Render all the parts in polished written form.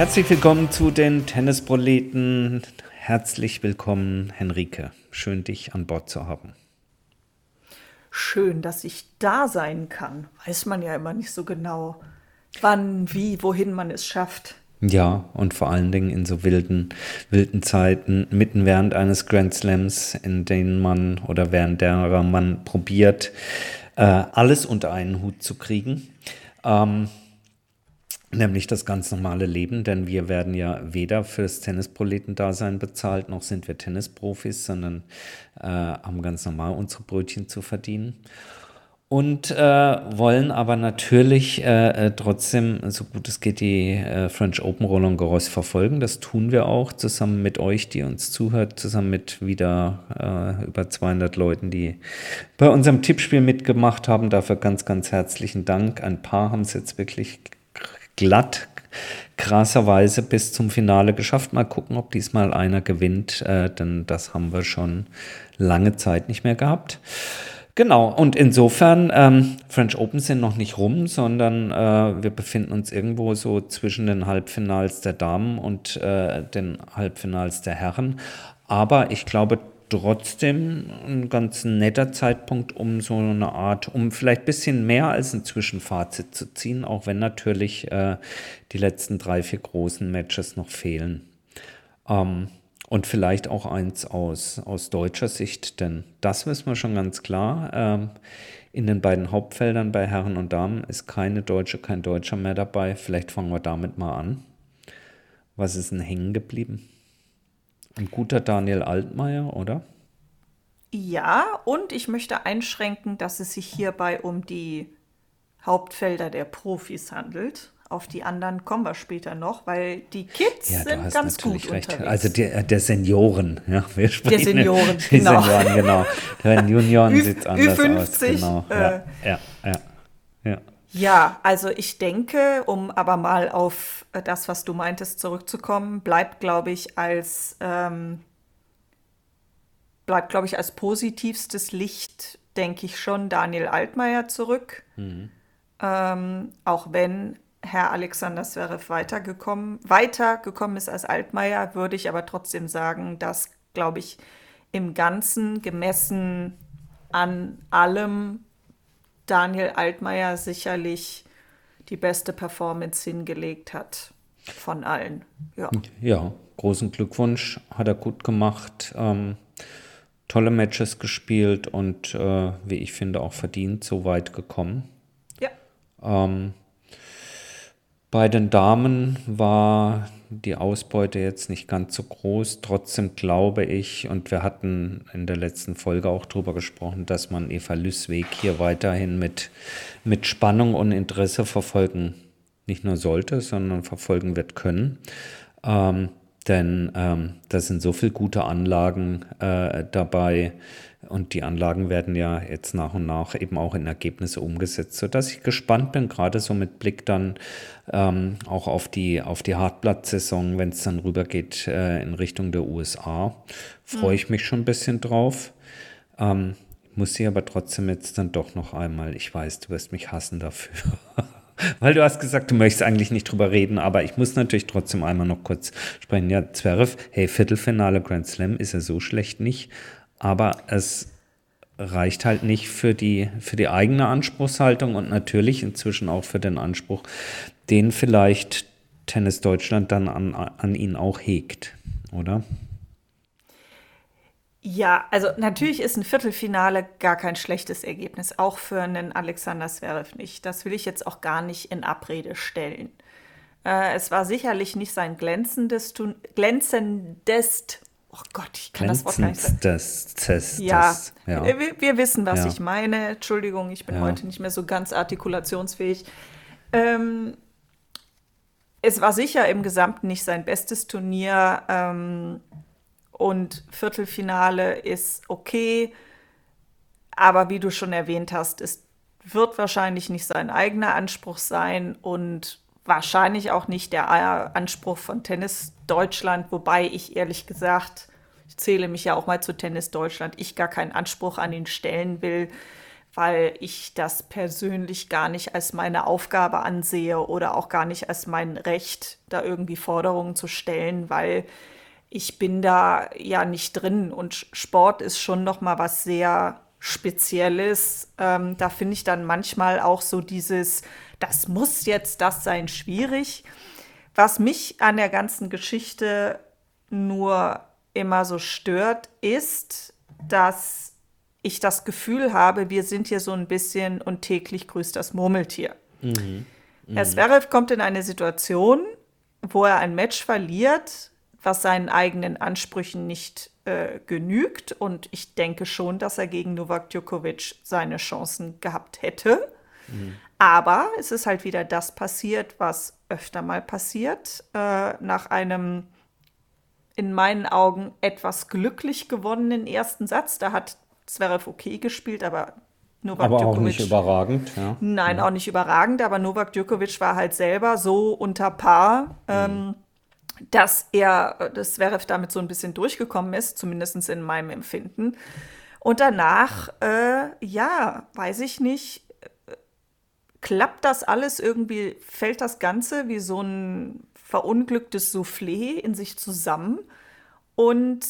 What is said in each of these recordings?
Herzlich willkommen zu den Tennisproleten. Herzlich willkommen, Henrike. Schön, dich an Bord zu haben. Schön, dass ich da sein kann. Weiß man ja immer nicht so genau, wann, wie, wohin man es schafft. Ja, und vor allen Dingen in so wilden Zeiten, mitten während eines Grand Slams, in denen man oder während derer man probiert, alles unter einen Hut zu kriegen. Nämlich das ganz normale Leben, denn wir werden ja weder fürs Tennisproletendasein bezahlt, noch sind wir Tennisprofis, sondern haben ganz normal unsere Brötchen zu verdienen. Und wollen aber natürlich trotzdem, so gut es geht, die French Open Roland Garros verfolgen. Das tun wir auch zusammen mit euch, die uns zuhört, zusammen mit wieder über 200 Leuten, die bei unserem Tippspiel mitgemacht haben. Dafür ganz, ganz herzlichen Dank. Ein paar haben es jetzt wirklich glatt, krasserweise bis zum Finale geschafft. Mal gucken, ob diesmal einer gewinnt, denn das haben wir schon lange Zeit nicht mehr gehabt. Genau, und insofern, French Open sind noch nicht rum, sondern wir befinden uns irgendwo so zwischen den Halbfinals der Damen und den Halbfinals der Herren. Aber ich glaube trotzdem ein ganz netter Zeitpunkt, um so eine Art, um vielleicht ein bisschen mehr als ein Zwischenfazit zu ziehen, auch wenn natürlich die letzten 3, 4 großen Matches noch fehlen. Und vielleicht auch eins aus deutscher Sicht, denn das wissen wir schon ganz klar. In den beiden Hauptfeldern bei Herren und Damen ist kein Deutscher mehr dabei. Vielleicht fangen wir damit mal an. Was ist denn hängen geblieben? Ein guter Daniel Altmaier, oder? Ja, und ich möchte einschränken, dass es sich hierbei um die Hauptfelder der Profis handelt. Auf die anderen kommen wir später noch, weil die Kids Ja, du sind hast ganz gut natürlich recht. Also unterwegs. der Senioren, ja, wir Der sprechen Senioren, die genau. Senioren, genau. Bei den Junioren sieht es anders aus, Ü50. genau. Ja, ja, ja, ja. Ja, also ich denke, um aber mal auf das, was du meintest, zurückzukommen, bleibt, glaube ich, als positivstes Licht, denke ich schon, Daniel Altmaier zurück. Auch wenn Herr Alexander Zverev weitergekommen ist als Altmaier, würde ich aber trotzdem sagen, dass, glaube ich, im Ganzen gemessen an allem Daniel Altmaier sicherlich die beste Performance hingelegt hat von allen. Ja. Ja, großen Glückwunsch, hat er gut gemacht. Tolle Matches gespielt und wie ich finde auch verdient so weit gekommen. Ja. Bei den Damen war die Ausbeute jetzt nicht ganz so groß. Trotzdem glaube ich, und wir hatten in der letzten Folge auch drüber gesprochen, dass man Eva Lüßweg hier weiterhin mit Spannung und Interesse verfolgen, nicht nur sollte, sondern verfolgen wird können. Denn da sind so viele gute Anlagen dabei und die Anlagen werden ja jetzt nach und nach eben auch in Ergebnisse umgesetzt, sodass ich gespannt bin, gerade so mit Blick dann auch auf die Hartplatzsaison, wenn es dann rübergeht in Richtung der USA, freue ich mich schon ein bisschen drauf. Muss sie aber trotzdem jetzt dann doch noch einmal, ich weiß, du wirst mich hassen dafür. Weil du hast gesagt, du möchtest eigentlich nicht drüber reden, aber ich muss natürlich trotzdem einmal noch kurz sprechen. Ja, Zverev, hey, Viertelfinale Grand Slam ist ja so schlecht nicht, aber es reicht halt nicht für die eigene Anspruchshaltung und natürlich inzwischen auch für den Anspruch, den vielleicht Tennis Deutschland dann an ihn auch hegt, oder? Ja, also natürlich ist ein Viertelfinale gar kein schlechtes Ergebnis, auch für einen Alexander Zverev nicht. Das will ich jetzt auch gar nicht in Abrede stellen. Es war sicherlich nicht sein glänzendest, oh Gott, ich kann das Wort gar nicht sagen. Ja, Ja, wir wissen, was ja, ich meine. Entschuldigung, ich bin ja. heute nicht mehr so ganz artikulationsfähig. Ähm, Es war sicher im Gesamten nicht sein bestes Turnier. Und Viertelfinale ist okay, aber wie du schon erwähnt hast, es wird wahrscheinlich nicht sein eigener Anspruch sein und wahrscheinlich auch nicht der Anspruch von Tennis Deutschland, wobei ich ehrlich gesagt, ich zähle mich ja auch mal zu Tennis Deutschland, ich gar keinen Anspruch an ihn stellen will, weil ich das persönlich gar nicht als meine Aufgabe ansehe oder auch gar nicht als mein Recht, da irgendwie Forderungen zu stellen, weil ich bin da ja nicht drin und Sport ist schon noch mal was sehr Spezielles. Da finde ich dann manchmal auch so dieses, das muss jetzt das sein, schwierig. Was mich an der ganzen Geschichte nur immer so stört, ist, dass ich das Gefühl habe, wir sind hier so ein bisschen und täglich grüßt das Murmeltier. Herr Zverev kommt in eine Situation, wo er ein Match verliert, was seinen eigenen Ansprüchen nicht genügt. Und ich denke schon, dass er gegen Novak Djokovic seine Chancen gehabt hätte. Aber es ist halt wieder das passiert, was öfter mal passiert. Nach einem in meinen Augen etwas glücklich gewonnenen ersten Satz. Da hat Zverev okay gespielt, aber Novak Aber auch nicht Djokovic, überragend, ja. nein, auch nicht überragend, aber Novak Djokovic war halt selber so unter Paar, dass das Zverev damit so ein bisschen durchgekommen ist, zumindest in meinem Empfinden. Und danach, ja, weiß ich nicht, klappt das alles irgendwie, fällt das Ganze wie so ein verunglücktes Soufflé in sich zusammen und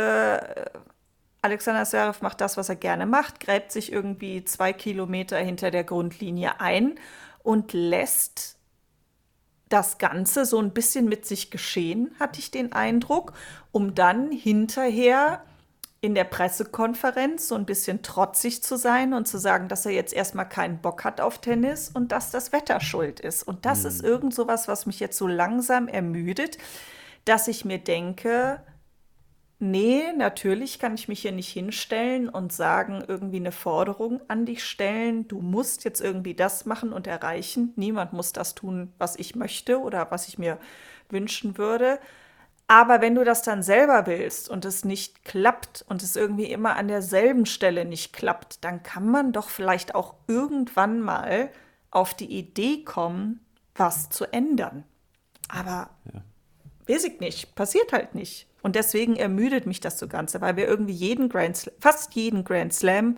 Alexander Zverev macht das, was er gerne macht, gräbt sich irgendwie 2 Kilometer hinter der Grundlinie ein und lässt das Ganze so ein bisschen mit sich geschehen, hatte ich den Eindruck, um dann hinterher in der Pressekonferenz so ein bisschen trotzig zu sein und zu sagen, dass er jetzt erstmal keinen Bock hat auf Tennis und dass das Wetter schuld ist. Und das ist irgend sowas, was mich jetzt so langsam ermüdet, dass ich mir denke, nee, natürlich kann ich mich hier nicht hinstellen und sagen, irgendwie eine Forderung an dich stellen. Du musst jetzt irgendwie das machen und erreichen. Niemand muss das tun, was ich möchte oder was ich mir wünschen würde. Aber wenn du das dann selber willst und es nicht klappt und es irgendwie immer an derselben Stelle nicht klappt, dann kann man doch vielleicht auch irgendwann mal auf die Idee kommen, was zu ändern. Aber weiß ich nicht, passiert halt nicht. Und deswegen ermüdet mich das so Ganze, weil wir irgendwie fast jeden Grand Slam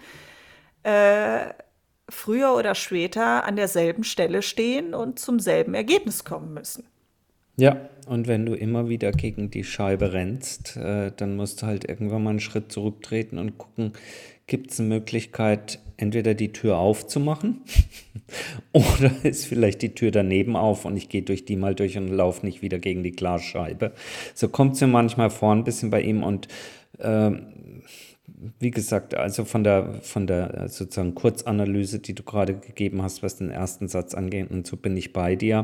früher oder später an derselben Stelle stehen und zum selben Ergebnis kommen müssen. Ja, und wenn du immer wieder gegen die Scheibe rennst, dann musst du halt irgendwann mal einen Schritt zurücktreten und gucken, gibt es eine Möglichkeit, entweder die Tür aufzumachen oder ist vielleicht die Tür daneben auf und ich gehe durch die mal durch und laufe nicht wieder gegen die Glasscheibe. So kommt es mir manchmal vor, ein bisschen bei ihm und wie gesagt, also von der sozusagen Kurzanalyse, die du gerade gegeben hast, was den ersten Satz angeht, und so bin ich bei dir.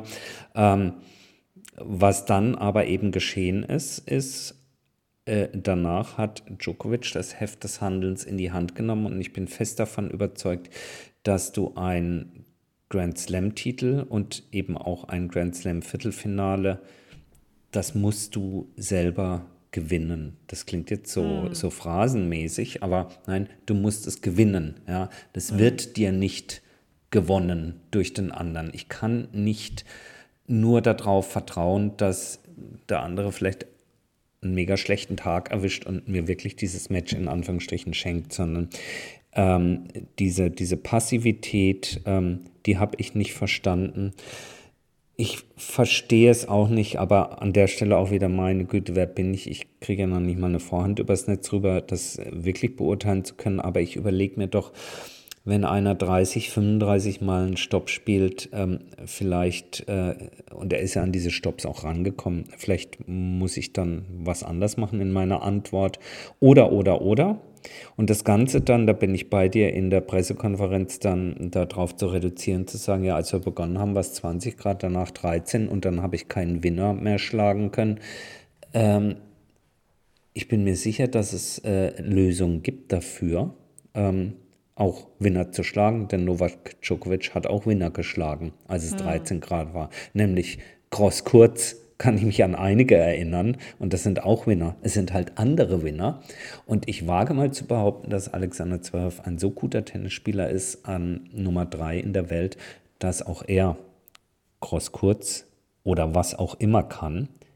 Was dann aber eben geschehen ist, danach hat Djokovic das Heft des Handelns in die Hand genommen und ich bin fest davon überzeugt, dass du ein Grand Slam-Titel und eben auch ein Grand Slam-Viertelfinale, das musst du selber gewinnen. Das klingt jetzt so phrasenmäßig, aber nein, du musst es gewinnen. Ja? Das wird dir nicht gewonnen durch den anderen. Ich kann nicht nur darauf vertrauen, dass der andere vielleicht einen mega schlechten Tag erwischt und mir wirklich dieses Match in Anführungsstrichen schenkt, sondern diese Passivität, die habe ich nicht verstanden. Ich verstehe es auch nicht, aber an der Stelle auch wieder meine Güte, wer bin ich? Ich kriege ja noch nicht mal eine Vorhand übers Netz rüber, das wirklich beurteilen zu können, aber ich überlege mir doch, wenn einer 30, 35 Mal einen Stopp spielt, vielleicht, und er ist ja an diese Stopps auch rangekommen, vielleicht muss ich dann was anders machen in meiner Antwort. Oder. Und das Ganze dann, da bin ich bei dir, in der Pressekonferenz dann darauf zu reduzieren, zu sagen, ja, als wir begonnen haben, war es 20 Grad, danach 13 und dann habe ich keinen Winner mehr schlagen können. Ich bin mir sicher, dass es Lösungen gibt dafür, auch Winner zu schlagen, denn Novak Djokovic hat auch Winner geschlagen, als es 13 Grad war, nämlich Gross-Kurz, kann ich mich an einige erinnern und das sind auch Winner, es sind halt andere Winner und ich wage mal zu behaupten, dass Alexander Zverev ein so guter Tennisspieler ist an Nummer 3 in der Welt, dass auch er Gross-Kurz oder was auch immer kann,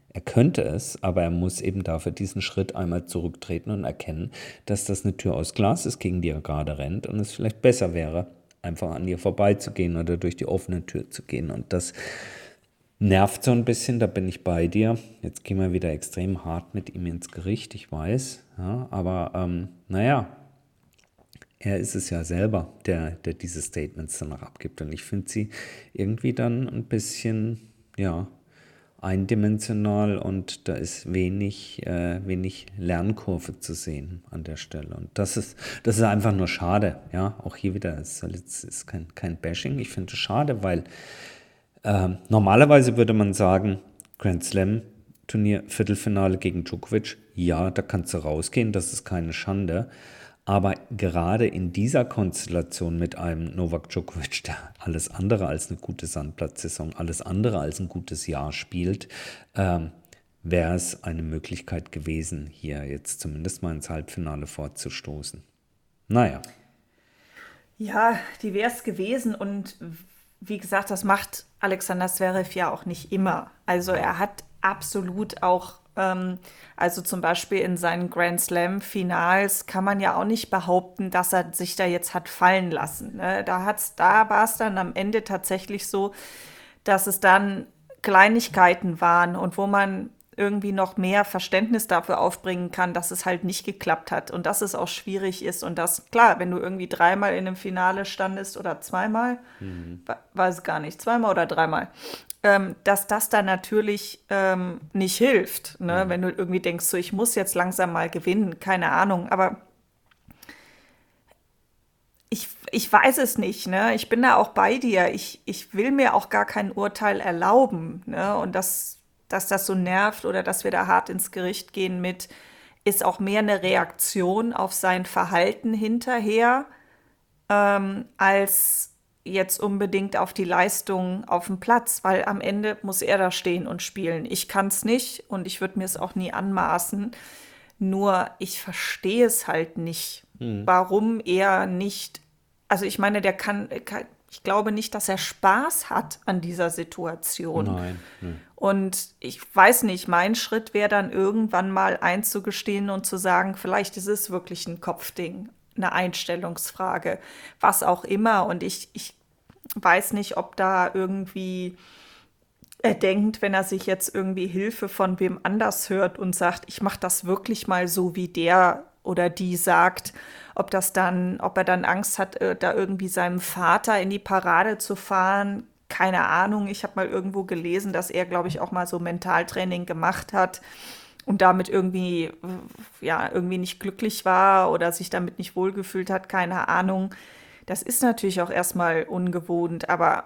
Er könnte es, aber er muss eben dafür diesen Schritt einmal zurücktreten und erkennen, dass das eine Tür aus Glas ist, gegen die er gerade rennt und es vielleicht besser wäre, einfach an ihr vorbeizugehen oder durch die offene Tür zu gehen. Und das nervt so ein bisschen, da bin ich bei dir. Jetzt gehen wir wieder extrem hart mit ihm ins Gericht, ich weiß. Ja, aber naja, er ist es ja selber, der diese Statements danach abgibt. Und ich finde sie irgendwie dann ein bisschen, ja, eindimensional und da ist wenig Lernkurve zu sehen an der Stelle. Und das ist einfach nur schade. Ja, auch hier wieder, es ist kein Bashing. Ich finde es schade, weil normalerweise würde man sagen, Grand Slam Turnier, Viertelfinale gegen Djokovic, ja, da kannst du rausgehen, das ist keine Schande. Aber gerade in dieser Konstellation mit einem Novak Djokovic, der alles andere als eine gute Sandplatzsaison, alles andere als ein gutes Jahr spielt, wäre es eine Möglichkeit gewesen, hier jetzt zumindest mal ins Halbfinale vorzustoßen. Naja. Ja, die wäre es gewesen und wie gesagt, das macht Alexander Zverev ja auch nicht immer. Also er hat absolut auch, also zum Beispiel in seinen Grand Slam-Finals kann man ja auch nicht behaupten, dass er sich da jetzt hat fallen lassen. Ne? Da war es dann am Ende tatsächlich so, dass es dann Kleinigkeiten waren und wo man irgendwie noch mehr Verständnis dafür aufbringen kann, dass es halt nicht geklappt hat und dass es auch schwierig ist und dass, klar, wenn du irgendwie dreimal in einem Finale standest oder zweimal, weiß gar nicht, zweimal oder dreimal, dass das dann natürlich nicht hilft, ne? Wenn du irgendwie denkst, so ich muss jetzt langsam mal gewinnen, keine Ahnung, aber ich weiß es nicht, ne? Ich bin da auch bei dir. Ich will mir auch gar kein Urteil erlauben, ne? Und dass das so nervt oder dass wir da hart ins Gericht gehen mit, ist auch mehr eine Reaktion auf sein Verhalten hinterher, als jetzt unbedingt auf die Leistung auf dem Platz, weil am Ende muss er da stehen und spielen. Ich kann es nicht und ich würde mir es auch nie anmaßen. Nur ich verstehe es halt nicht, warum er nicht, also ich meine, ich glaube nicht, dass er Spaß hat an dieser Situation. Nein. Und ich weiß nicht, mein Schritt wäre dann irgendwann mal einzugestehen und zu sagen, vielleicht ist es wirklich ein Kopfding, eine Einstellungsfrage, was auch immer. Und ich weiß nicht, ob da irgendwie er denkt, wenn er sich jetzt irgendwie Hilfe von wem anders hört und sagt, ich mache das wirklich mal so, wie der oder die sagt, ob er dann Angst hat, da irgendwie seinem Vater in die Parade zu fahren. Keine Ahnung. Ich habe mal irgendwo gelesen, dass er, glaube ich, auch mal so Mentaltraining gemacht hat und damit irgendwie nicht glücklich war oder sich damit nicht wohlgefühlt hat. Keine Ahnung. Das ist natürlich auch erstmal ungewohnt, aber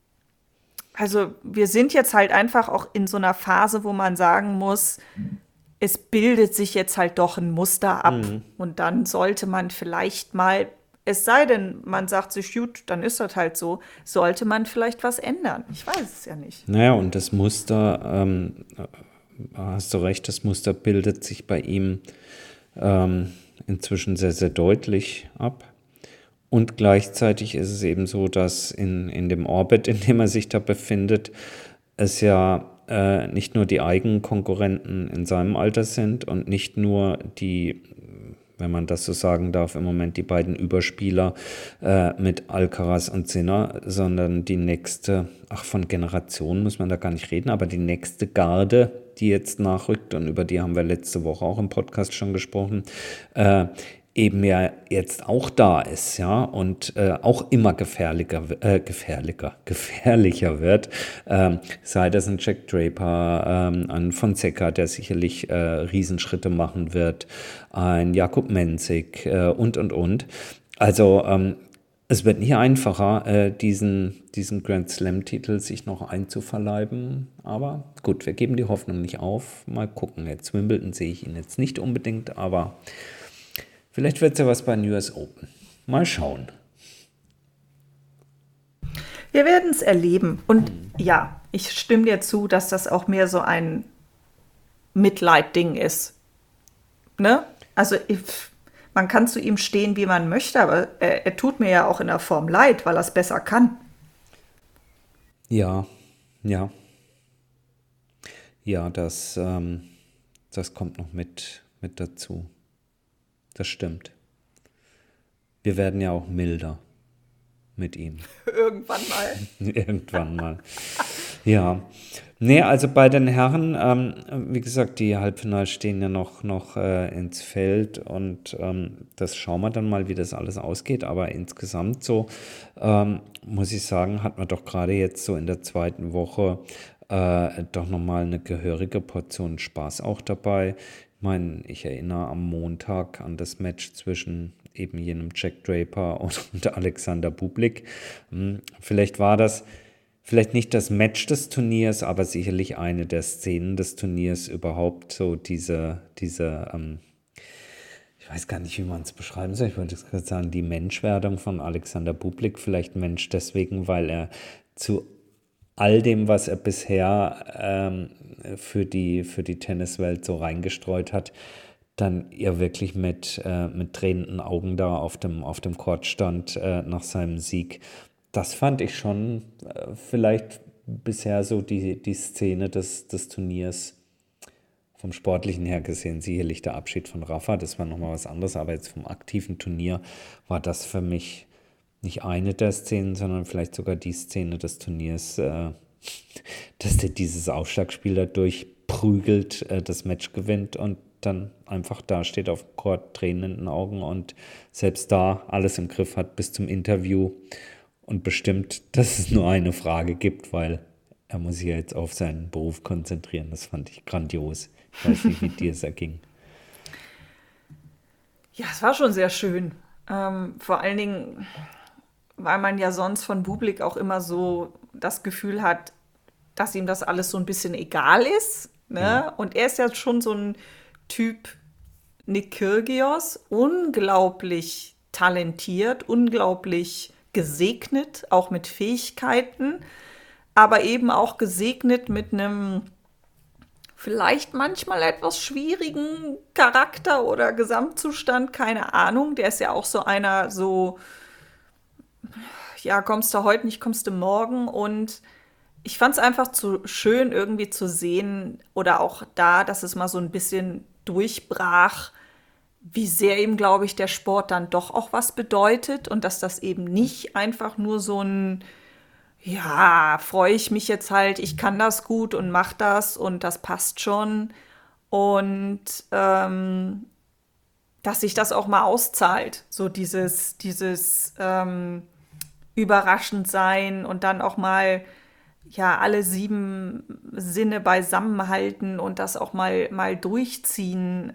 also wir sind jetzt halt einfach auch in so einer Phase, wo man sagen muss, es bildet sich jetzt halt doch ein Muster ab. Und dann sollte man vielleicht mal, es sei denn, man sagt sich, gut, dann ist das halt so, sollte man vielleicht was ändern. Ich weiß es ja nicht. Naja, und das Muster, hast du recht, das Muster bildet sich bei ihm inzwischen sehr, sehr deutlich ab. Und gleichzeitig ist es eben so, dass in dem Orbit, in dem er sich da befindet, es ja nicht nur die eigenen Konkurrenten in seinem Alter sind und nicht nur die, wenn man das so sagen darf, im Moment die beiden Überspieler mit Alcaraz und Sinner, sondern die nächste, von Generationen muss man da gar nicht reden, aber die nächste Garde, die jetzt nachrückt, und über die haben wir letzte Woche auch im Podcast schon gesprochen, eben ja jetzt auch da ist, ja, und auch immer gefährlicher wird. Sei das ein Jack Draper, ein Fonseca, der sicherlich Riesenschritte machen wird, ein Jakub Mensik und. Also es wird nicht einfacher, diesen Grand Slam-Titel sich noch einzuverleiben, aber gut, wir geben die Hoffnung nicht auf. Mal gucken, jetzt Wimbledon sehe ich ihn jetzt nicht unbedingt, aber vielleicht wird es ja was bei den US Open. Mal schauen. Wir werden es erleben. Und ja, ich stimme dir zu, dass das auch mehr so ein Mitleidding ist. Ne? Also man kann zu ihm stehen, wie man möchte, aber er tut mir ja auch in der Form leid, weil er es besser kann. Ja. Ja, das kommt noch mit dazu. Das stimmt. Wir werden ja auch milder mit ihm. Irgendwann mal. Irgendwann mal. Ja. Nee, also bei den Herren, wie gesagt, die Halbfinals stehen ja noch ins Feld und das schauen wir dann mal, wie das alles ausgeht. Aber insgesamt so, muss ich sagen, hat man doch gerade jetzt so in der zweiten Woche doch nochmal eine gehörige Portion Spaß auch dabei. Ich meine, ich erinnere am Montag an das Match zwischen eben jenem Jack Draper und Alexander Bublik. Vielleicht war das vielleicht nicht das Match des Turniers, aber sicherlich eine der Szenen des Turniers überhaupt. So ich weiß gar nicht, wie man es beschreiben soll. Ich wollte jetzt gerade sagen, die Menschwerdung von Alexander Bublik. Vielleicht Mensch deswegen, weil er zu all dem, was er bisher für die Tenniswelt so reingestreut hat, dann ja wirklich mit tränenden Augen da auf dem Court stand nach seinem Sieg. Das fand ich schon vielleicht bisher so die Szene des Turniers vom Sportlichen her gesehen. Sicherlich der Abschied von Rafa, das war nochmal was anderes, aber jetzt vom aktiven Turnier war das für mich nicht eine der Szenen, sondern vielleicht sogar die Szene des Turniers, dass der dieses Aufschlagspiel da durchprügelt, das Match gewinnt und dann einfach da steht auf dem Court, Tränen in den Augen und selbst da alles im Griff hat bis zum Interview und bestimmt, dass es nur eine Frage gibt, weil er muss sich ja jetzt auf seinen Beruf konzentrieren. Das fand ich grandios. Ich weiß nicht, wie dir es erging. Ja, es war schon sehr schön. Vor allen Dingen, weil man ja sonst von Bublik auch immer so das Gefühl hat, dass ihm das alles so ein bisschen egal ist. Ne? Und er ist ja schon so ein Typ Nick Kyrgios, unglaublich talentiert, unglaublich gesegnet, auch mit Fähigkeiten, aber eben auch gesegnet mit einem vielleicht manchmal etwas schwierigen Charakter oder Gesamtzustand, keine Ahnung. Der ist ja auch so einer, so, ja, kommst du heute nicht, kommst du morgen. Und ich fand es einfach zu schön irgendwie zu sehen oder auch da, dass es mal so ein bisschen durchbrach, wie sehr ihm, glaube ich, der Sport dann doch auch was bedeutet und dass das eben nicht einfach nur so ein, ja, freue ich mich jetzt halt, ich kann das gut und mach das und das passt schon. Und dass sich das auch mal auszahlt. So dieses überraschend sein und dann auch mal ja alle 7 Sinne beisammenhalten und das auch mal durchziehen.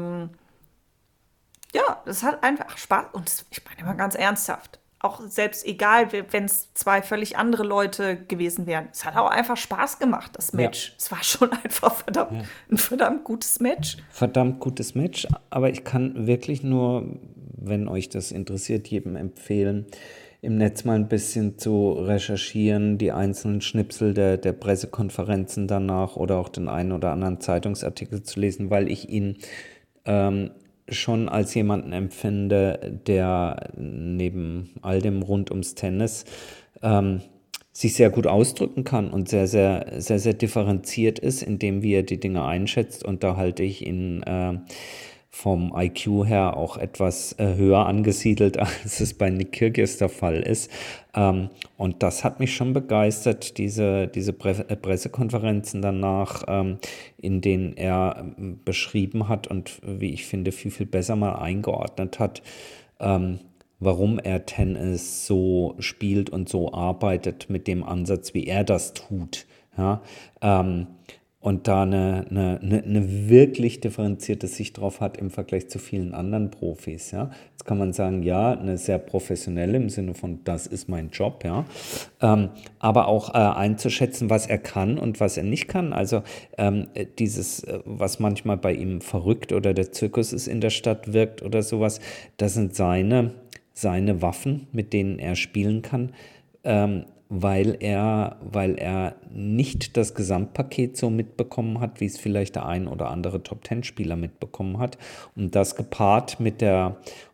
Ja, das hat einfach Spaß. Und ich meine mal ganz ernsthaft. Auch selbst egal, wenn es 2 völlig andere Leute gewesen wären. Es hat auch einfach Spaß gemacht, das Ja. Match. Es war schon einfach ein verdammt gutes Match. Verdammt gutes Match, aber ich kann wirklich nur, wenn euch das interessiert, jedem empfehlen, im Netz mal ein bisschen zu recherchieren, die einzelnen Schnipsel der Pressekonferenzen danach oder auch den einen oder anderen Zeitungsartikel zu lesen, weil ich ihn schon als jemanden empfinde, der neben all dem rund ums Tennis sich sehr gut ausdrücken kann und sehr, sehr, sehr, sehr differenziert ist, in dem, wie er die Dinge einschätzt. Und da halte ich ihn vom IQ her auch etwas höher angesiedelt, als es bei Nick Kyrgios der Fall ist. Und das hat mich schon begeistert, diese Pressekonferenzen danach, in denen er beschrieben hat und, wie ich finde, viel, viel besser mal eingeordnet hat, warum er Tennis so spielt und so arbeitet mit dem Ansatz, wie er das tut. Ja, und da eine wirklich differenzierte Sicht drauf hat im Vergleich zu vielen anderen Profis. Ja. Jetzt kann man sagen, ja, eine sehr professionelle im Sinne von, das ist mein Job, ja. Aber auch einzuschätzen, was er kann und was er nicht kann. Also dieses, was manchmal bei ihm verrückt oder der Zirkus ist in der Stadt wirkt oder sowas, das sind seine Waffen, mit denen er spielen kann. Weil er nicht das Gesamtpaket so mitbekommen hat, wie es vielleicht der ein oder andere Top-10-Spieler mitbekommen hat. Und das gepaart mit der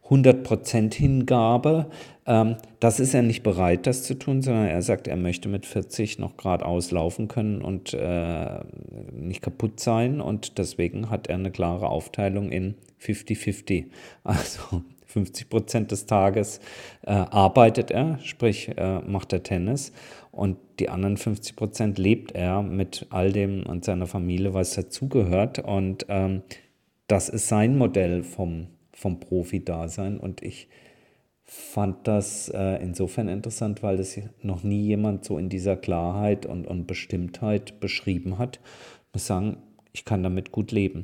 100% Hingabe. Das ist er nicht bereit, das zu tun, sondern er sagt, er möchte mit 40 noch geradeaus laufen können und nicht kaputt sein. Und deswegen hat er eine klare Aufteilung in 50-50. Also 50% des Tages arbeitet er, sprich macht er Tennis. Und die anderen 50% lebt er mit all dem und seiner Familie, was dazugehört. Und das ist sein Modell vom Profi-Dasein. Und ich fand das insofern interessant, weil das noch nie jemand so in dieser Klarheit und Bestimmtheit beschrieben hat. Ich muss sagen, ich kann damit gut leben.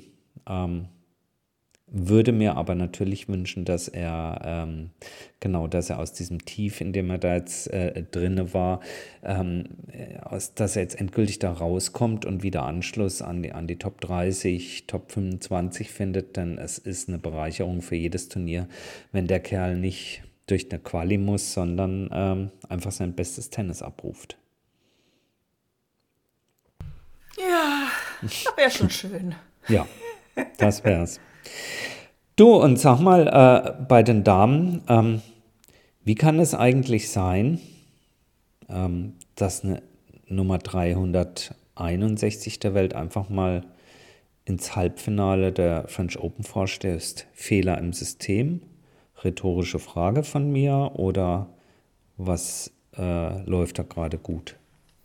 Würde mir aber natürlich wünschen, dass er dass er aus diesem Tief, in dem er da jetzt drinne war, dass er jetzt endgültig da rauskommt und wieder Anschluss an die Top 30, Top 25 findet, denn es ist eine Bereicherung für jedes Turnier, wenn der Kerl nicht durch eine Quali muss, sondern einfach sein bestes Tennis abruft. Ja, das wäre schon schön. Ja, das wär's. Du, und sag mal, bei den Damen, wie kann es eigentlich sein, dass eine Nummer 361 der Welt einfach mal ins Halbfinale der French Open vorstößt? Fehler im System? Rhetorische Frage von mir oder was läuft da gerade gut?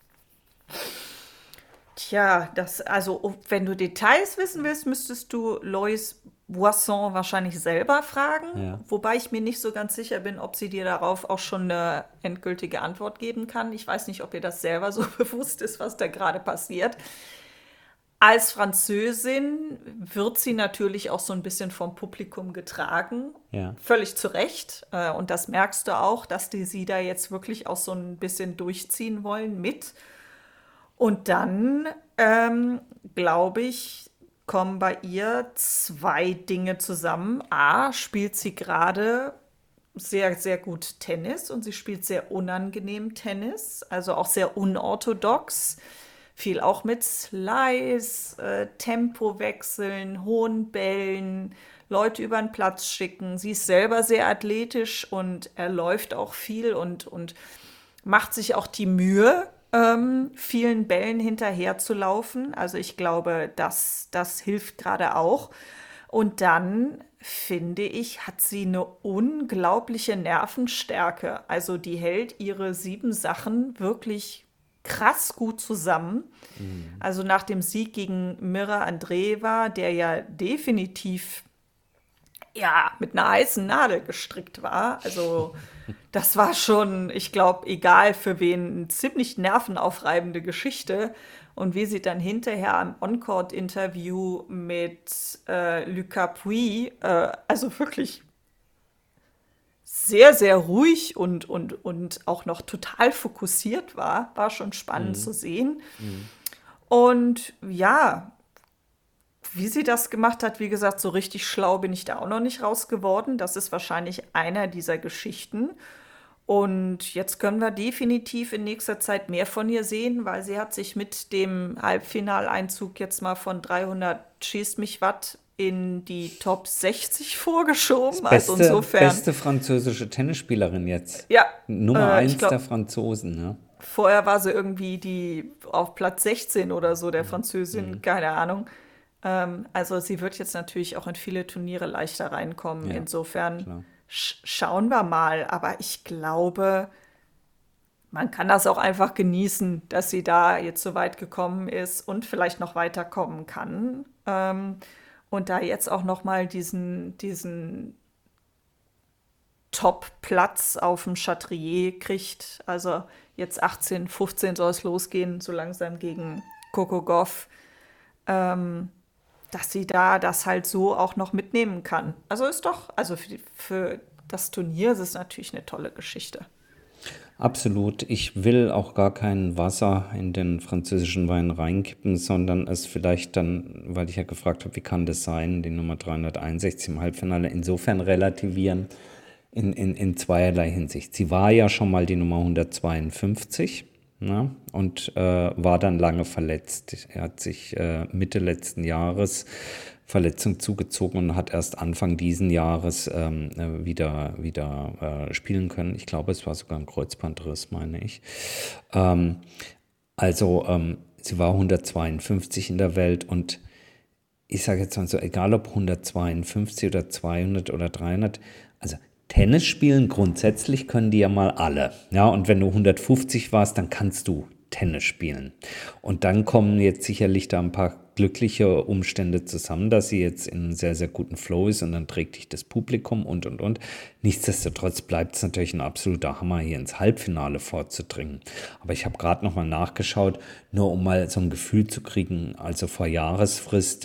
Tja, wenn du Details wissen willst, müsstest du Lois Boisson wahrscheinlich selber fragen. Ja. Wobei ich mir nicht so ganz sicher bin, ob sie dir darauf auch schon eine endgültige Antwort geben kann. Ich weiß nicht, ob ihr das selber so bewusst ist, was da gerade passiert. Als Französin wird sie natürlich auch so ein bisschen vom Publikum getragen. Ja. Völlig zu Recht. Und das merkst du auch, dass die sie da jetzt wirklich auch so ein bisschen durchziehen wollen mit. Und dann, glaube ich, kommen bei ihr zwei Dinge zusammen. A, spielt sie gerade sehr, sehr gut Tennis und sie spielt sehr unangenehm Tennis, also auch sehr unorthodox. Viel auch mit Slice, Tempowechseln, hohen Bällen, Leute über den Platz schicken. Sie ist selber sehr athletisch und er läuft auch viel und macht sich auch die Mühe, vielen Bällen hinterher zu laufen. Also ich glaube, das hilft gerade auch. Und dann, finde ich, hat sie eine unglaubliche Nervenstärke. Also die hält ihre 7 Sachen wirklich krass gut zusammen. Also nach dem Sieg gegen Mira Andreeva, der ja definitiv mit einer heißen Nadel gestrickt war. Also das war schon, ich glaube, egal für wen, eine ziemlich nervenaufreibende Geschichte. Und wie sie dann hinterher am On-Court-Interview mit Lucas Pouille, also wirklich sehr, sehr ruhig und auch noch total fokussiert war schon spannend zu sehen. Und ja, wie sie das gemacht hat, wie gesagt, so richtig schlau bin ich da auch noch nicht raus geworden. Das ist wahrscheinlich einer dieser Geschichten. Und jetzt können wir definitiv in nächster Zeit mehr von ihr sehen, weil sie hat sich mit dem Halbfinaleinzug jetzt mal von 300 schießt mich Watt in die Top 60 vorgeschoben. Also insofern Beste französische Tennisspielerin jetzt. Ja, Nummer 1 ich glaub, der Franzosen, ne? vorher war sie irgendwie die auf Platz 16 oder so der Französin, keine Ahnung. Also sie wird jetzt natürlich auch in viele Turniere leichter reinkommen. Ja, Insofern klar. schauen wir mal. Aber ich glaube, man kann das auch einfach genießen, dass sie da jetzt so weit gekommen ist und vielleicht noch weiterkommen kann. Und da jetzt auch noch mal diesen Top-Platz auf dem Chatrier kriegt. Also jetzt 18, 15 soll es losgehen, so langsam gegen Coco Gauff. Dass sie da das halt so auch noch mitnehmen kann. Also ist doch, also für das Turnier ist es natürlich eine tolle Geschichte. Absolut. Ich will auch gar kein Wasser in den französischen Wein reinkippen, sondern es vielleicht dann, weil ich ja gefragt habe, wie kann das sein, die Nummer 361 im Halbfinale insofern relativieren in zweierlei Hinsicht. Sie war ja schon mal die Nummer 152. Ne? Und war dann lange verletzt. Er hat sich Mitte letzten Jahres Verletzung zugezogen und hat erst Anfang diesen Jahres wieder spielen können. Ich glaube, es war sogar ein Kreuzbandriss, meine ich. Ähm, sie war 152 in der Welt und ich sage jetzt mal so, egal ob 152 oder 200 oder 300, also Tennis spielen grundsätzlich können die ja mal alle. Ja, und wenn du 150 warst, dann kannst du Tennis spielen. Und dann kommen jetzt sicherlich da ein paar glückliche Umstände zusammen, dass sie jetzt in einem sehr, sehr guten Flow ist und dann trägt dich das Publikum und. Nichtsdestotrotz bleibt es natürlich ein absoluter Hammer, hier ins Halbfinale vorzudringen. Aber ich habe gerade nochmal nachgeschaut, nur um mal so ein Gefühl zu kriegen, also vor Jahresfrist,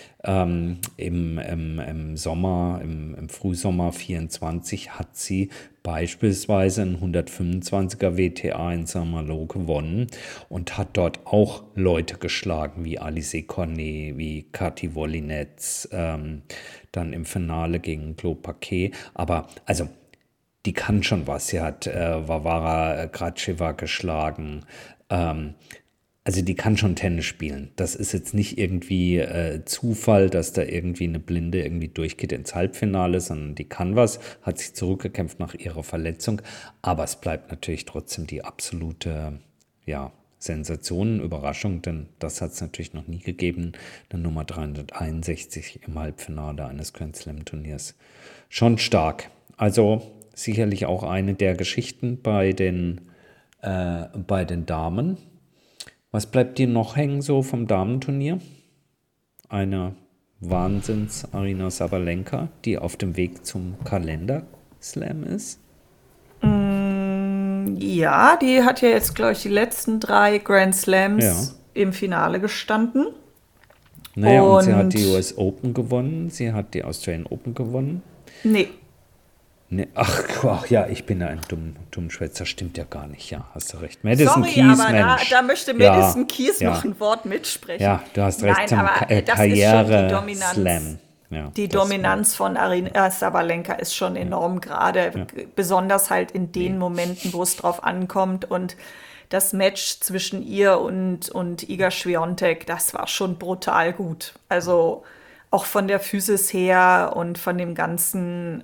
im Sommer, im Frühsommer 24 hat sie beispielsweise ein 125er WTA in Saint-Malo gewonnen und hat dort auch Leute geschlagen wie Alizé Cornet, wie Kati Wolinetz, dann im Finale gegen Claude Paquet. Aber also die kann schon was. Sie hat Varvara Gracheva geschlagen. Also die kann schon Tennis spielen. Das ist jetzt nicht irgendwie Zufall, dass da irgendwie eine Blinde irgendwie durchgeht ins Halbfinale, sondern die kann was, hat sich zurückgekämpft nach ihrer Verletzung. Aber es bleibt natürlich trotzdem die absolute, ja, Sensation, Überraschung, denn das hat es natürlich noch nie gegeben. Eine Nummer 361 im Halbfinale eines Grand Slam Turniers. Schon stark. Also sicherlich auch eine der Geschichten bei den Damen. Was bleibt dir noch hängen so vom Damenturnier? Eine Wahnsinns-Aryna Sabalenka, die auf dem Weg zum Kalender-Slam ist. Ja, die hat ja jetzt, glaube ich, die letzten 3 Grand Slams im Finale gestanden. Naja, und sie hat die US Open gewonnen, sie hat die Australian Open gewonnen. Nee. Ach ja, ich bin ja ein Dummschwätzer, stimmt ja gar nicht, ja, hast du recht. Madison Sorry, Keys, aber Mensch. Da möchte Madison Keys noch ein Wort mitsprechen. Ja, du hast recht, Nein, zum Karriere-Slam. Ja, die Dominanz von Aryna Sabalenka ist schon enorm, gerade besonders halt in den Momenten, wo es drauf ankommt. Und das Match zwischen ihr und Iga Swiatek, das war schon brutal gut. Also auch von der Physis her und von dem ganzen,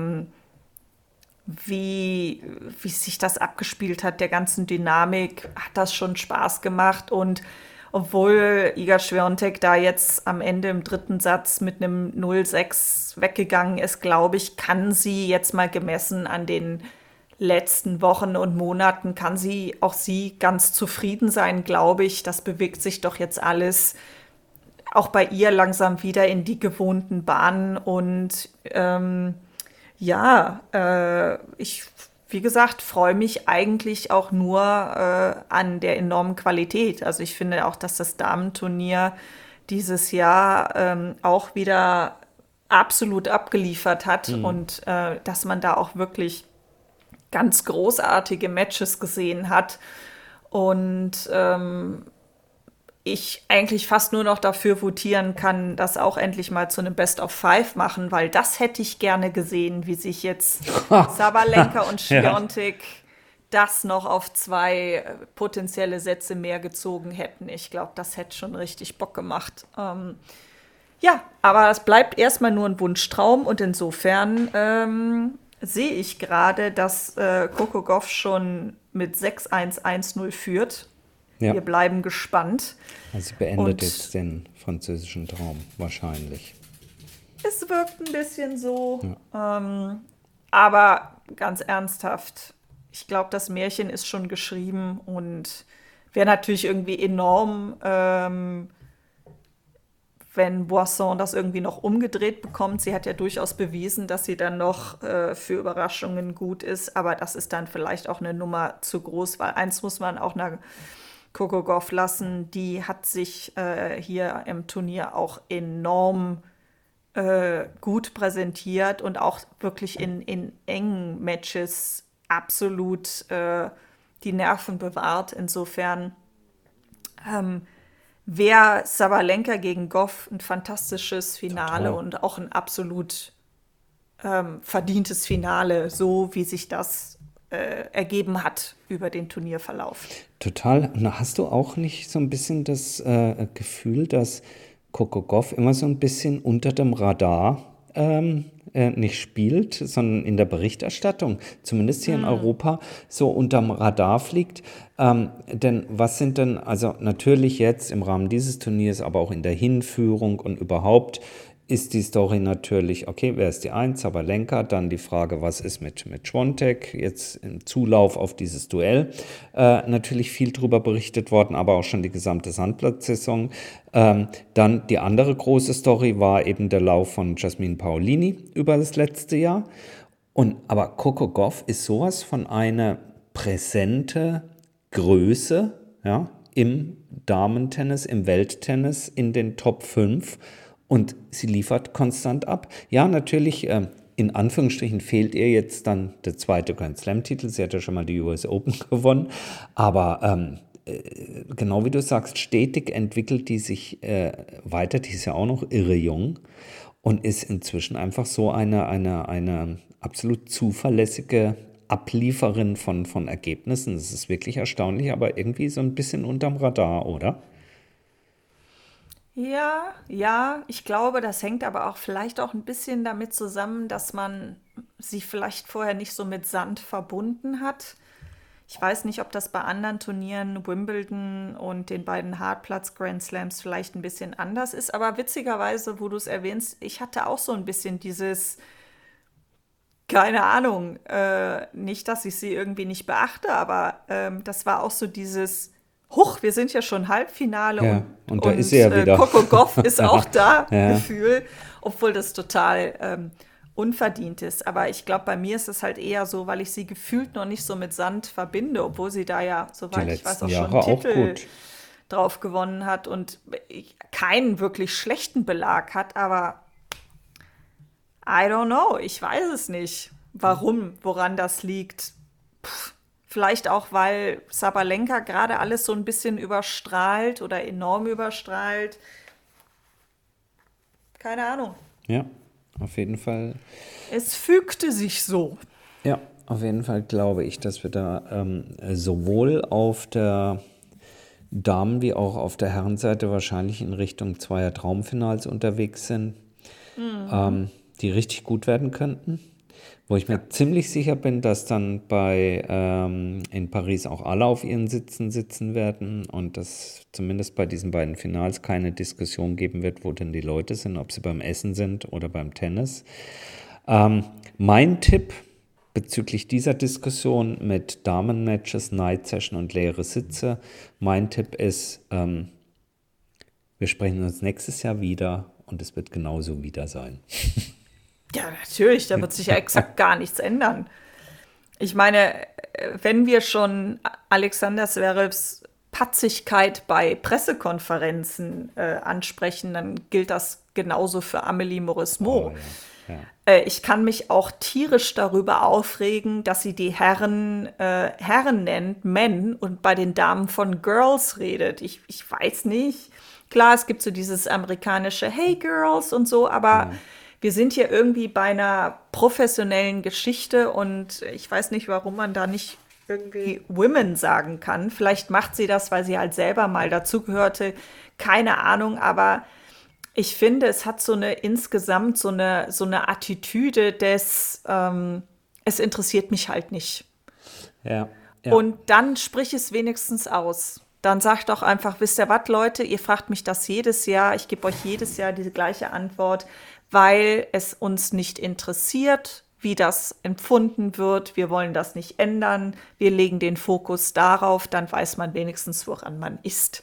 wie sich das abgespielt hat, der ganzen Dynamik, hat das schon Spaß gemacht. Und obwohl Iga Swiatek da jetzt am Ende im 3. Satz mit einem 0-6 weggegangen ist, glaube ich, kann sie jetzt mal gemessen an den letzten Wochen und Monaten, kann sie ganz zufrieden sein, glaube ich. Das bewegt sich doch jetzt alles auch bei ihr langsam wieder in die gewohnten Bahnen. Und ich, wie gesagt, freue mich eigentlich auch nur an der enormen Qualität. Also ich finde auch, dass das Damenturnier dieses Jahr auch wieder absolut abgeliefert hat und dass man da auch wirklich ganz großartige Matches gesehen hat. Und ich eigentlich fast nur noch dafür votieren kann, das auch endlich mal zu einem Best of 5 machen, weil das hätte ich gerne gesehen, wie sich jetzt Sabalenka und Swiatek das noch auf 2 potenzielle Sätze mehr gezogen hätten. Ich glaube, das hätte schon richtig Bock gemacht. Aber es bleibt erstmal nur ein Wunschtraum und insofern sehe ich gerade, dass Coco Gauff schon mit 6-1, 1-0 führt. Ja. Wir bleiben gespannt. Also sie beendet jetzt den französischen Traum, wahrscheinlich. Es wirkt ein bisschen so. Ja. Aber ganz ernsthaft, ich glaube, das Märchen ist schon geschrieben und wäre natürlich irgendwie enorm, wenn Boisson das irgendwie noch umgedreht bekommt. Sie hat ja durchaus bewiesen, dass sie dann noch für Überraschungen gut ist. Aber das ist dann vielleicht auch eine Nummer zu groß, weil eins muss man auch einer Coco Gauff lassen, die hat sich hier im Turnier auch enorm gut präsentiert und auch wirklich in engen Matches absolut die Nerven bewahrt. Insofern wäre Sabalenka gegen Gauff ein fantastisches Finale und auch ein absolut verdientes Finale, so wie sich das ergeben hat über den Turnierverlauf. Total. Und hast du auch nicht so ein bisschen das Gefühl, dass Coco Gauff immer so ein bisschen unter dem Radar nicht spielt, sondern in der Berichterstattung, zumindest hier in Europa, so unterm Radar fliegt. Denn was sind denn, also natürlich jetzt im Rahmen dieses Turniers, aber auch in der Hinführung und überhaupt, ist die Story natürlich, okay, wer ist die Eins? Sabalenka, dann die Frage, was ist mit Świątek, jetzt im Zulauf auf dieses Duell. Natürlich viel drüber berichtet worden, aber auch schon die gesamte Sandplatzsaison. Dann die andere große Story war eben der Lauf von Jasmine Paolini über das letzte Jahr. Aber Coco Gauff ist sowas von einer präsente Größe, ja, im Damentennis, im Welttennis, in den Top 5. Und sie liefert konstant ab. Ja, natürlich, in Anführungsstrichen fehlt ihr jetzt dann der zweite Grand Slam-Titel. Sie hat ja schon mal die US Open gewonnen. Aber genau wie du sagst, stetig entwickelt die sich weiter. Die ist ja auch noch irre jung und ist inzwischen einfach so eine absolut zuverlässige Ablieferin von Ergebnissen. Das ist wirklich erstaunlich, aber irgendwie so ein bisschen unterm Radar, oder? Ja, ja, ich glaube, das hängt aber auch vielleicht auch ein bisschen damit zusammen, dass man sie vielleicht vorher nicht so mit Sand verbunden hat. Ich weiß nicht, ob das bei anderen Turnieren, Wimbledon und den beiden Hartplatz Grand Slams vielleicht ein bisschen anders ist, aber witzigerweise, wo du es erwähnst, ich hatte auch so ein bisschen dieses, keine Ahnung, nicht, dass ich sie irgendwie nicht beachte, aber das war auch so dieses, huch, wir sind ja schon Halbfinale Ja, und, und da ist und sie ja wieder. Coco Gauff ist auch da, Ja, Gefühl, obwohl das total unverdient ist. Aber ich glaube, bei mir ist es halt eher so, weil ich sie gefühlt noch nicht so mit Sand verbinde, obwohl sie da ja, die soweit ich weiß, letzten auch schon Jahre einen auch Titel gut. drauf gewonnen hat und keinen wirklich schlechten Belag hat, aber I don't know, ich weiß es nicht, warum, woran das liegt. Vielleicht auch, weil Sabalenka gerade alles so ein bisschen überstrahlt oder enorm überstrahlt. Keine Ahnung. Ja, auf jeden Fall. Es fügte sich so. Ja, auf jeden Fall glaube ich, dass wir da sowohl auf der Damen- wie auch auf der Herrenseite wahrscheinlich in Richtung zweier Traumfinals unterwegs sind, die richtig gut werden könnten. Wo ich mir ziemlich sicher bin, dass dann in Paris auch alle auf ihren Sitzen sitzen werden und dass zumindest bei diesen beiden Finals keine Diskussion geben wird, wo denn die Leute sind, ob sie beim Essen sind oder beim Tennis. Mein Tipp bezüglich dieser Diskussion mit Damenmatches, Night Session und leere Sitze, mein Tipp ist, wir sprechen uns nächstes Jahr wieder und es wird genauso wieder sein. Ja, natürlich, da wird sich ja exakt gar nichts ändern. Ich meine, wenn wir schon Alexander Zverevs Patzigkeit bei Pressekonferenzen ansprechen, dann gilt das genauso für Amélie Mauresmo. Oh ja, ja. Ich kann mich auch tierisch darüber aufregen, dass sie die Herren Herren nennt, Men, und bei den Damen von Girls redet. Ich weiß nicht. Klar, es gibt so dieses amerikanische Hey Girls und so, aber wir sind hier irgendwie bei einer professionellen Geschichte und ich weiß nicht, warum man da nicht irgendwie Women sagen kann. Vielleicht macht sie das, weil sie halt selber mal dazugehörte. Keine Ahnung, aber ich finde, es hat so eine insgesamt so eine Attitüde des es interessiert mich halt nicht. Ja, ja. Und dann sprich es wenigstens aus. Dann sagt doch einfach, wisst ihr was, Leute, ihr fragt mich das jedes Jahr, ich gebe euch jedes Jahr diese gleiche Antwort, weil es uns nicht interessiert, wie das empfunden wird. Wir wollen das nicht ändern. Wir legen den Fokus darauf, dann weiß man wenigstens, woran man ist.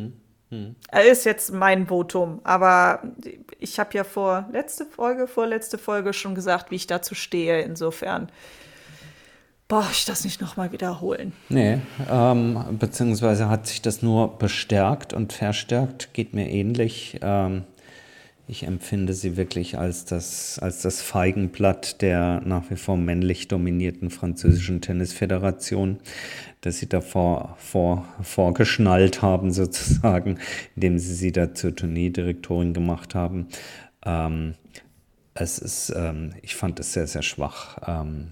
Ist jetzt mein Votum, aber ich habe ja vorletzte Folge schon gesagt, wie ich dazu stehe. Insofern brauche ich das nicht nochmal wiederholen. Nee, beziehungsweise hat sich das nur bestärkt und verstärkt, geht mir ähnlich. Ich empfinde sie wirklich als das Feigenblatt der nach wie vor männlich dominierten französischen Tennisföderation, das sie da vorgeschnallt haben sozusagen, indem sie da zur Turnierdirektorin gemacht haben. Ich fand es sehr, sehr schwach,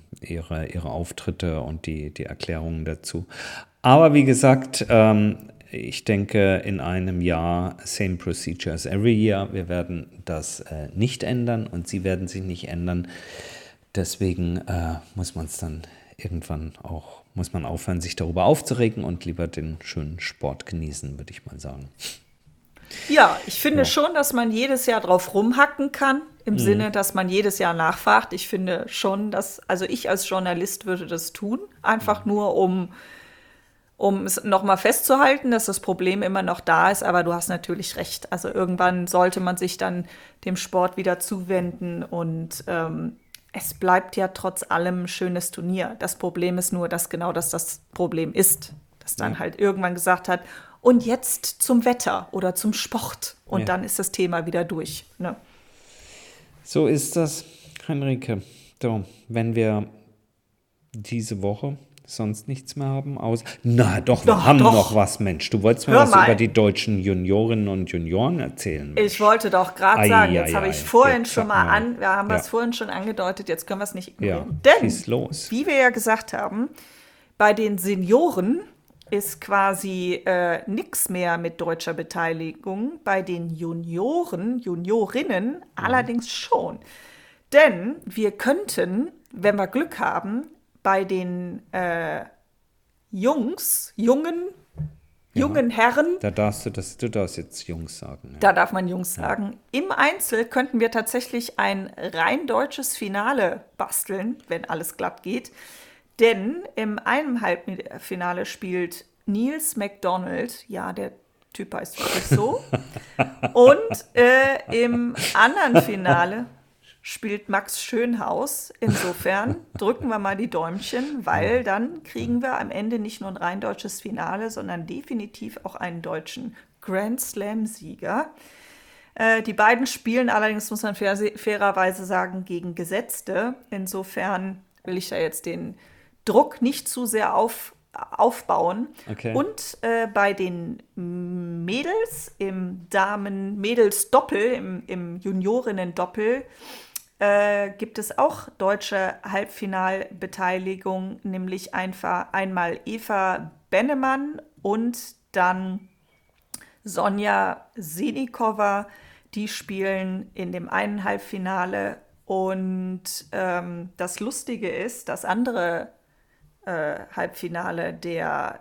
ihre Auftritte und die Erklärungen dazu. Aber wie gesagt, ich denke, in einem Jahr same procedure as every year. Wir werden das nicht ändern und sie werden sich nicht ändern. Deswegen muss man es dann irgendwann auch, muss man aufhören, sich darüber aufzuregen und lieber den schönen Sport genießen, würde ich mal sagen. Ja, ich finde schon, dass man jedes Jahr drauf rumhacken kann, im Sinne, dass man jedes Jahr nachfragt. Ich finde schon, also ich als Journalist würde das tun, einfach nur um es nochmal festzuhalten, dass das Problem immer noch da ist, aber du hast natürlich recht. Also irgendwann sollte man sich dann dem Sport wieder zuwenden und es bleibt ja trotz allem ein schönes Turnier. Das Problem ist nur, dass genau das Problem ist, dass dann halt irgendwann gesagt hat, und jetzt zum Wetter oder zum Sport. Und dann ist das Thema wieder durch. Ne? So ist das, Henrike. So, wenn wir diese Woche sonst nichts mehr haben, wir haben noch was, Mensch. Du wolltest mir was über die deutschen Juniorinnen und Junioren erzählen. Mensch. Ich wollte doch gerade sagen, jetzt habe ich vorhin schon mal wir haben es vorhin schon angedeutet, jetzt können wir es nicht ignorieren. Ja, Denn, los. wie wir ja gesagt haben, bei den Senioren ist quasi nichts mehr mit deutscher Beteiligung. Bei den Juniorinnen allerdings schon. Denn wir könnten, wenn wir Glück haben, bei den jungen Herren. Du darfst jetzt Jungs sagen. Ja. Da darf man Jungs sagen. Im Einzel könnten wir tatsächlich ein rein deutsches Finale basteln, wenn alles glatt geht. Denn im einen Halbfinale spielt Niels McDonald, ja, der Typ heißt wirklich so. Und im anderen Finale spielt Max Schönhaus. Insofern drücken wir mal die Däumchen, weil dann kriegen wir am Ende nicht nur ein rein deutsches Finale, sondern definitiv auch einen deutschen Grand Slam-Sieger. Die beiden spielen allerdings, muss man fairerweise sagen, gegen Gesetzte. Insofern will ich da jetzt den Druck nicht zu sehr aufbauen. Okay. Und bei den Mädels im Mädels-Doppel, im Juniorinnen-Doppel, gibt es auch deutsche Halbfinalbeteiligung, nämlich einmal Eva Bennemann und dann Sonja Senikova. Die spielen in dem einen Halbfinale. Und das Lustige ist, das andere Halbfinale der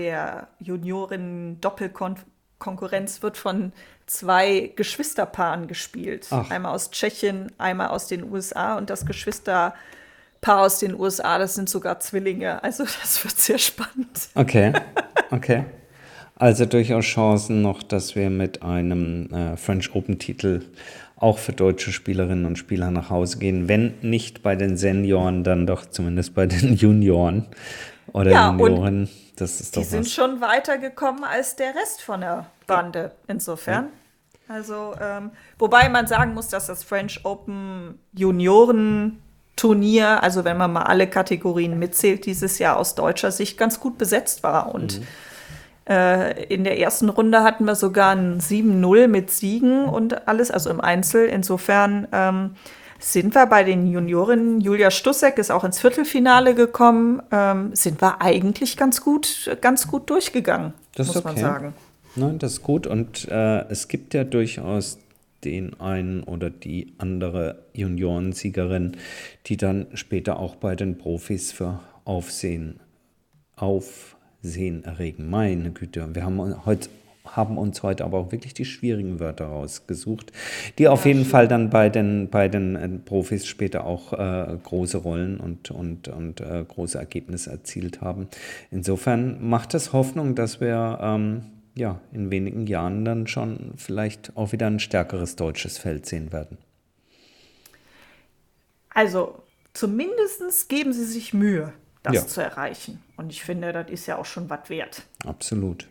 Junioren-Doppelkonkurrenz wird von zwei Geschwisterpaaren gespielt. Ach. Einmal aus Tschechien, einmal aus den USA. Und das Geschwisterpaar aus den USA, das sind sogar Zwillinge. Also das wird sehr spannend. Okay. Also durchaus Chancen noch, dass wir mit einem French Open-Titel auch für deutsche Spielerinnen und Spieler nach Hause gehen. Wenn nicht bei den Senioren, dann doch zumindest bei den Junioren oder Junioren. Das ist doch die sind schon weitergekommen als der Rest von der Bande insofern. Ja. Also, wobei man sagen muss, dass das French Open Junioren-Turnier, also wenn man mal alle Kategorien mitzählt, dieses Jahr aus deutscher Sicht ganz gut besetzt war. Und in der ersten Runde hatten wir sogar ein 7-0 mit Siegen und alles, also im Einzel. Insofern sind wir bei den Juniorinnen, Julia Stussek ist auch ins Viertelfinale gekommen, sind wir eigentlich ganz gut durchgegangen, muss man sagen. Nein, das ist gut und es gibt ja durchaus den einen oder die andere Juniorensiegerin, die dann später auch bei den Profis für Aufsehen erregen. Meine Güte, wir haben uns heute aber auch wirklich die schwierigen Wörter rausgesucht, die auf jeden Fall dann bei den Profis später auch große Rollen und große Ergebnisse erzielt haben. Insofern macht es Hoffnung, dass wir in wenigen Jahren dann schon vielleicht auch wieder ein stärkeres deutsches Feld sehen werden. Also zumindest geben sie sich Mühe, das zu erreichen. Und ich finde, das ist ja auch schon was wert. Absolut.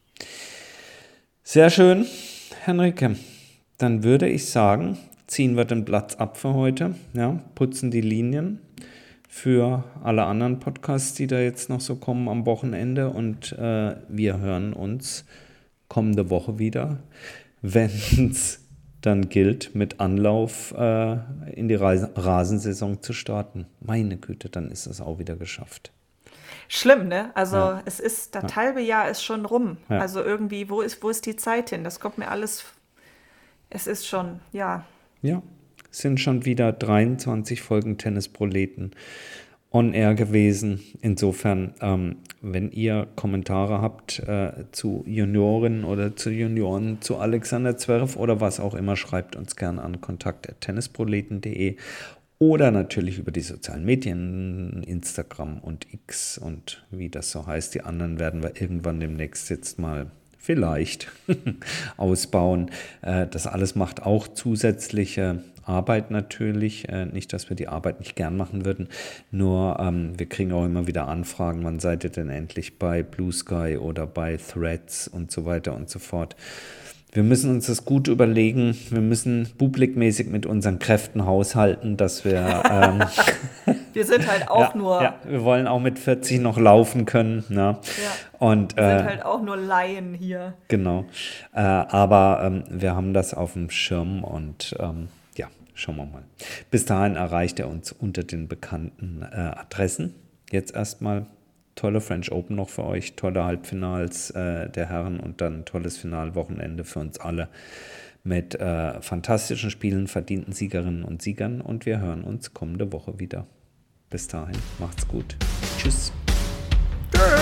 Sehr schön, Henrike. Dann würde ich sagen, ziehen wir den Platz ab für heute. Ja, putzen die Linien für alle anderen Podcasts, die da jetzt noch so kommen am Wochenende. Und wir hören uns kommende Woche wieder, wenn es dann gilt, mit Anlauf in die Rasensaison zu starten. Meine Güte, dann ist das auch wieder geschafft. schlimm, ne? Also Ja. das halbe Jahr ist schon rum. Ja. Also irgendwie, wo ist die Zeit hin? Das kommt mir alles, es ist schon, ja. Ja, es sind schon wieder 23 Folgen Tennisproleten on air gewesen. Insofern, wenn ihr Kommentare habt zu Junioren oder zu Junioren, zu Alexander Zverev oder was auch immer, schreibt uns gerne an kontakt@tennisproleten.de oder natürlich über die sozialen Medien, Instagram und X und wie das so heißt. Die anderen werden wir irgendwann demnächst jetzt mal vielleicht ausbauen. Das alles macht auch zusätzliche Arbeit natürlich. Nicht, dass wir die Arbeit nicht gern machen würden, nur wir kriegen auch immer wieder Anfragen, wann seid ihr denn endlich bei Blue Sky oder bei Threads und so weiter und so fort. Wir müssen uns das gut überlegen. Wir müssen publikmäßig mit unseren Kräften haushalten, dass wir Wir sind halt auch nur, ja, wir wollen auch mit 40 noch laufen können. Ne? ja, Und wir sind halt auch nur Laien hier. genau. Aber wir haben das auf dem Schirm und ja, schauen wir mal. Bis dahin erreicht er uns unter den bekannten Adressen. Jetzt erstmal tolle French Open noch für euch, tolle Halbfinals der Herren und dann ein tolles Finalwochenende für uns alle mit fantastischen Spielen, verdienten Siegerinnen und Siegern und wir hören uns kommende Woche wieder. Bis dahin, macht's gut. Tschüss. Tschüss.